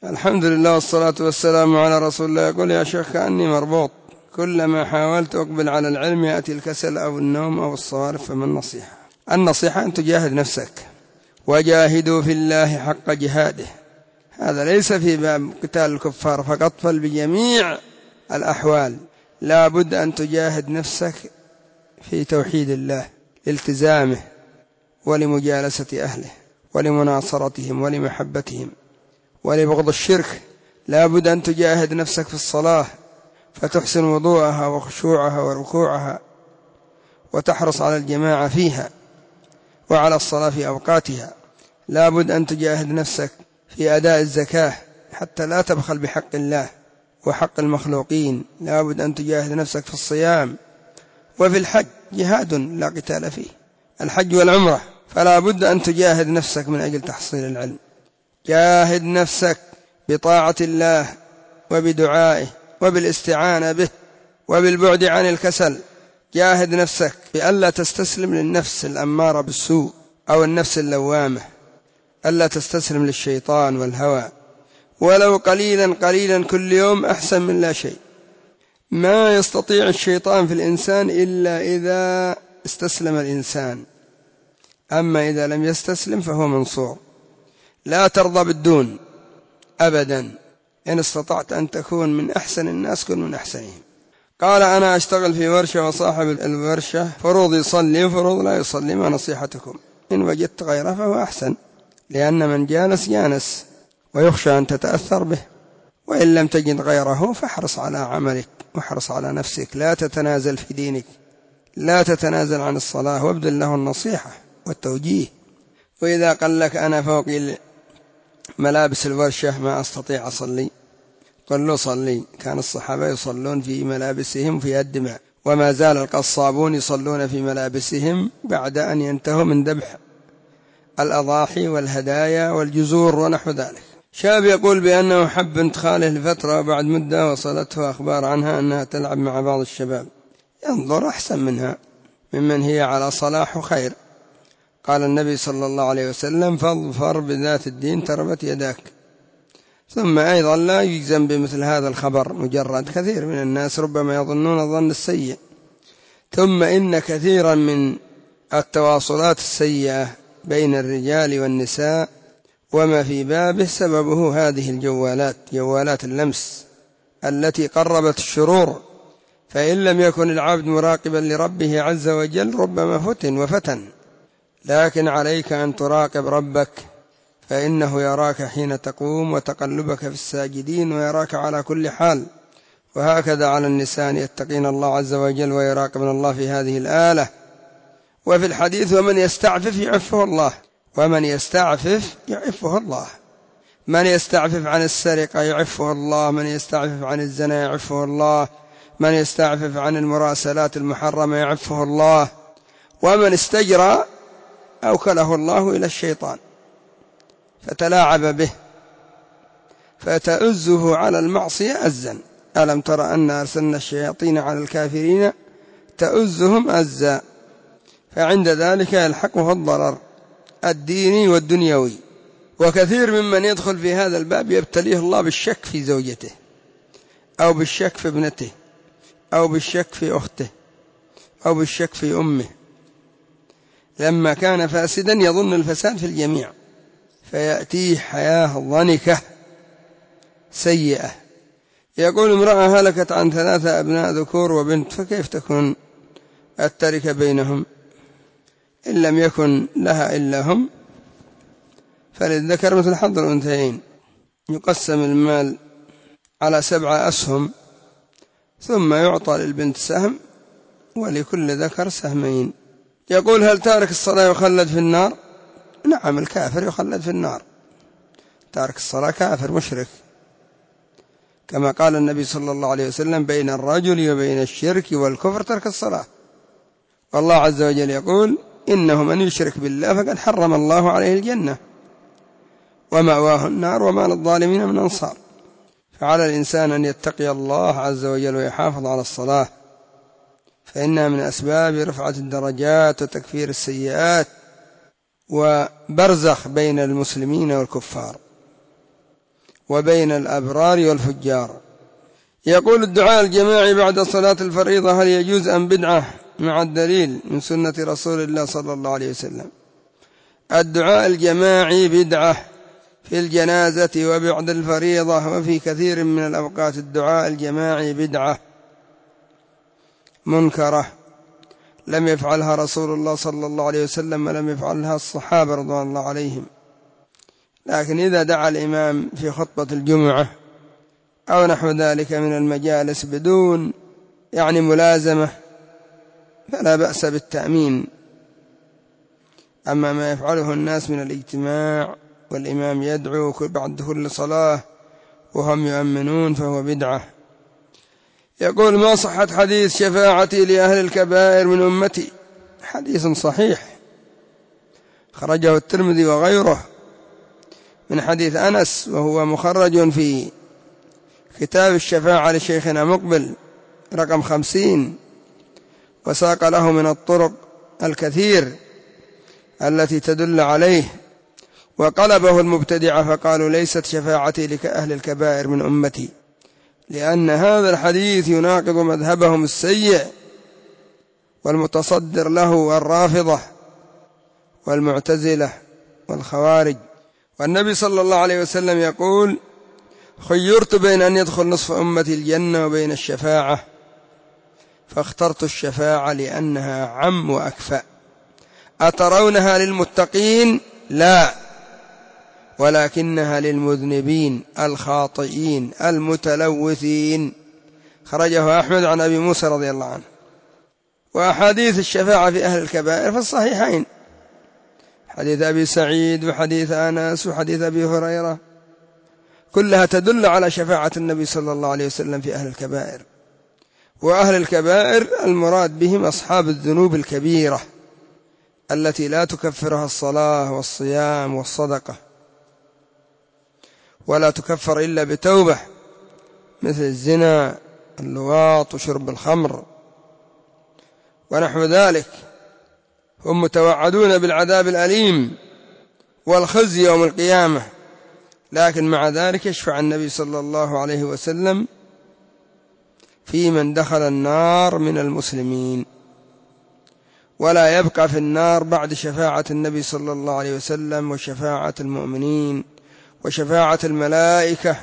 الحمد لله والصلاة والسلام على رسول الله. يقول: يا شيخ كأني مربوط، كلما حاولت أقبل على العلم يأتي الكسل أو النوم أو الصوارف، فما النصيحة؟ النصيحة أن تجاهد نفسك، وجاهدوا في الله حق جهاده. هذا ليس في باب قتال الكفار فقط، بل بجميع الأحوال لا بد أن تجاهد نفسك في توحيد الله، لالتزامه ولمجالسة أهله ولمناصرتهم ولمحبتهم ولبغض الشرك. لا بد أن تجاهد نفسك في الصلاة فتحسن وضوءها وخشوعها وركوعها، وتحرص على الجماعة فيها وعلى الصلاة في أوقاتها. لا بد أن تجاهد نفسك في أداء الزكاة حتى لا تبخل بحق الله وحق المخلوقين. لا بد أن تجاهد نفسك في الصيام، وفي الحج جهاد لا قتال فيه، الحج والعمرة، فلا بد أن تجاهد نفسك من أجل تحصيل العلم. جاهد نفسك بطاعة الله وبدعائه وبالاستعانة به وبالبعد عن الكسل. جاهد نفسك بألا تستسلم للنفس الأمارة بالسوء أو النفس اللوامة، ألا تستسلم للشيطان والهوى، ولو قليلا قليلا كل يوم أحسن من لا شيء. ما يستطيع الشيطان في الإنسان إلا إذا استسلم الإنسان، أما إذا لم يستسلم فهو منصور. لا ترضى بالدون أبدا، إن استطعت أن تكون من أحسن الناس كن من أحسنهم. قال: أنا أشتغل في ورشة، وصاحب الورشة فروض يصلي وفروض لا يصلي، ما نصيحتكم؟ إن وجدت غيره فهو أحسن، لأن من جالس يانس ويخشى أن تتأثر به. وإن لم تجد غيره فاحرص على عملك واحرص على نفسك، لا تتنازل في دينك، لا تتنازل عن الصلاة، وابذل له النصيحة والتوجيه. وإذا قال لك: أنا فوق ملابس الورشة ما أستطيع أصلي، قل له صلي. كان الصحابة يصلون في ملابسهم في الدماء، وما زال القصابون يصلون في ملابسهم بعد أن ينتهوا من ذبح الأضاحي والهدايا والجزور ونحو ذلك. شاب يقول بأنه حب بنت خاله لفترة، وبعد مدة وصلته أخبار عنها أنها تلعب مع بعض الشباب. ينظر أحسن منها ممن هي على صلاح وخير. قال النبي صلى الله عليه وسلم: فاظفر بذات الدين تربت يداك. ثم أيضا لا يجزم بمثل هذا الخبر مجرد، كثير من الناس ربما يظنون الظن السيء. ثم إن كثيرا من التواصلات السيئة بين الرجال والنساء وما في بابه سببه هذه الجوالات، جوالات اللمس التي قربت الشرور. فإن لم يكن العبد مراقبا لربه عز وجل ربما فتن وفتن، لكن عليك أن تراقب ربك، فإنه يراك حين تقوم وتقلبك في الساجدين، ويراك على كل حال. وهكذا على النساء يتقين الله عز وجل ويراقبن الله في هذه الآلة. وفي الحديث: ومن يستعفف يعفه الله. ومن يستعفف يعفه الله. من يستعفف عن السرقة يعفه الله، من يستعفف عن الزنا يعفه الله، من يستعفف عن المراسلات المحرمة يعفه الله. ومن استجرى أوكله الله إلى الشيطان فتلاعب به فتأزه على المعصية أزا. ألم تر أن أرسلنا الشياطين على الكافرين تأزهم أزا، فعند ذلك يلحقه الضرر الديني والدنيوي. وكثير ممن يدخل في هذا الباب يبتليه الله بالشك في زوجته، أو بالشك في ابنته، أو بالشك في أخته، أو بالشك في أمه، لما كان فاسدا يظن الفساد في الجميع، فيأتيه حياة ضنكة سيئة. يقول: امرأة هلكت عن 3 أبناء ذكور وبنت، فكيف تكون التركة بينهم؟ إن لم يكن لها إلا هم فللذكر مثل حظ الأنثيين. يقسم المال على 7 أسهم، ثم يعطى للبنت سهم ولكل ذكر سهمين. يقول: هل تارك الصلاة يخلد في النار؟ نعم، الكافر يخلد في النار، تارك الصلاة كافر مشرك، كما قال النبي صلى الله عليه وسلم: بين الرجل وبين الشرك والكفر ترك الصلاة. والله عز وجل يقول: إنه من يشرك بالله فقد حرم الله عليه الجنة ومأواه النار وما للظالمين من أنصار. فعلى الإنسان أن يتقي الله عز وجل ويحافظ على الصلاة، فإنها من أسباب رفعة الدرجات وتكفير السيئات وبرزخ بين المسلمين والكفار. وبين الأبرار والفجار. يقول: الدعاء الجماعي بعد صلاة الفريضة هل يجوز أم بدعة مع الدليل من سنة رسول الله صلى الله عليه وسلم؟ الدعاء الجماعي بدعة في الجنازة وبعد الفريضة، وفي كثير من الأوقات الدعاء الجماعي بدعة منكرة لم يفعلها رسول الله صلى الله عليه وسلم ولم يفعلها الصحابة رضوان الله عليهم. لكن إذا دعا الإمام في خطبة الجمعة أو نحو ذلك من المجالس بدون ملازمة فلا بأس بالتأمين. أما ما يفعله الناس من الاجتماع والإمام يدعو بعد كل صلاة وهم يؤمنون فهو بدعة. يقول: ما صحة حديث شفاعتي لأهل الكبائر من أمتي؟ حديث صحيح خرجه الترمذي وغيره من حديث أنس، وهو مخرج في كتاب الشفاعة لشيخنا مقبل رقم 50، وساق له من الطرق الكثير التي تدل عليه. وقلبه المبتدعة فقالوا: ليست شفاعتي لأهل الكبائر من أمتي، لأن هذا الحديث يناقض مذهبهم السيء والمتصدر له الرافضة والمعتزلة والخوارج. والنبي صلى الله عليه وسلم يقول: خيرت بين أن يدخل نصف أمتي الجنة وبين الشفاعة، فاخترت الشفاعة لأنها عم وأكفأ. أترونها للمتقين؟ لا، ولكنها للمذنبين الخاطئين المتلوثين. خرجه أحمد عن أبي موسى رضي الله عنه. وأحاديث الشفاعة في أهل الكبائر في الصحيحين، حديث أبي سعيد وحديث أنس وحديث أبي هريرة، كلها تدل على شفاعة النبي صلى الله عليه وسلم في أهل الكبائر. وأهل الكبائر المراد بهم أصحاب الذنوب الكبيرة التي لا تكفرها الصلاة والصيام والصدقة، ولا تكفر إلا بتوبة، مثل الزنا اللواط وشرب الخمر ونحو ذلك. هم متوعدون بالعذاب الأليم والخزي يوم القيامة، لكن مع ذلك يشفع النبي صلى الله عليه وسلم في من دخل النار من المسلمين، ولا يبقى في النار بعد شفاعة النبي صلى الله عليه وسلم وشفاعة المؤمنين وشفاعة الملائكة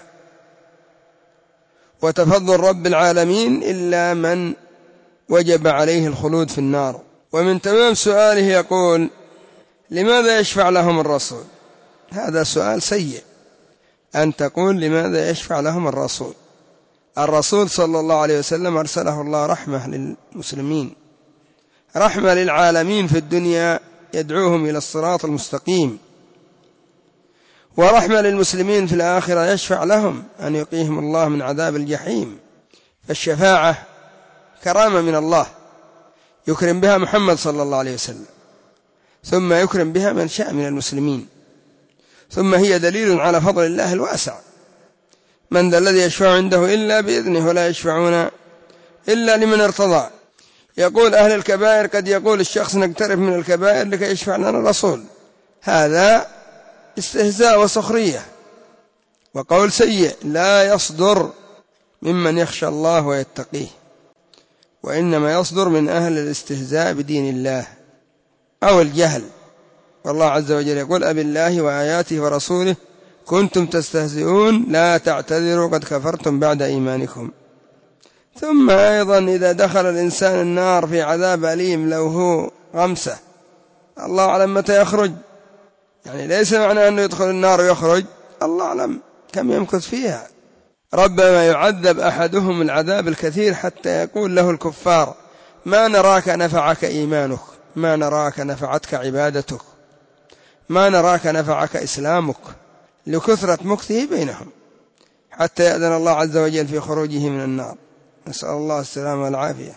وتفضل رب العالمين إلا من وجب عليه الخلود في النار. ومن تمام سؤاله يقول: لماذا يشفع لهم الرسول؟ هذا سؤال سيء، أن تقول لماذا يشفع لهم الرسول. الرسول صلى الله عليه وسلم أرسله الله رحمة للمسلمين، رحمة للعالمين في الدنيا، يدعوهم إلى الصراط المستقيم، ورحمة للمسلمين في الآخرة، يشفع لهم أن يقيهم الله من عذاب الجحيم. فالشفاعة كرامة من الله يكرم بها محمد صلى الله عليه وسلم، ثم يكرم بها من شاء من المسلمين، ثم هي دليل على فضل الله الواسع. من ذا الذي يشفع عنده إلا بإذنه ولا يشفعون إلا لمن ارتضى. يقول: أهل الكبائر قد يقول الشخص: نقترب من الكبائر لكي يشفع لنا الرسول. هذا استهزاء وسخرية وقول سيء لا يصدر ممن يخشى الله ويتقيه، وإنما يصدر من أهل الاستهزاء بدين الله أو الجهل. والله عز وجل يقول: أبي الله وآياته ورسوله كنتم تستهزئون لا تعتذروا قد كفرتم بعد إيمانكم. ثم أيضا إذا دخل الإنسان النار في عذاب أليم لو هو غمسة، الله أعلم متى يخرج، ليس معنى أنه يدخل النار ويخرج، الله أعلم كم يمكث فيها. ربما يعذب أحدهم العذاب الكثير حتى يقول له الكفار: ما نراك نفعك إيمانك، ما نراك نفعتك عبادتك، ما نراك نفعك إسلامك، لكثرة مكثه بينهم، حتى يأذن الله عز وجل في خروجه من النار. نسأل الله السلامة والعافية.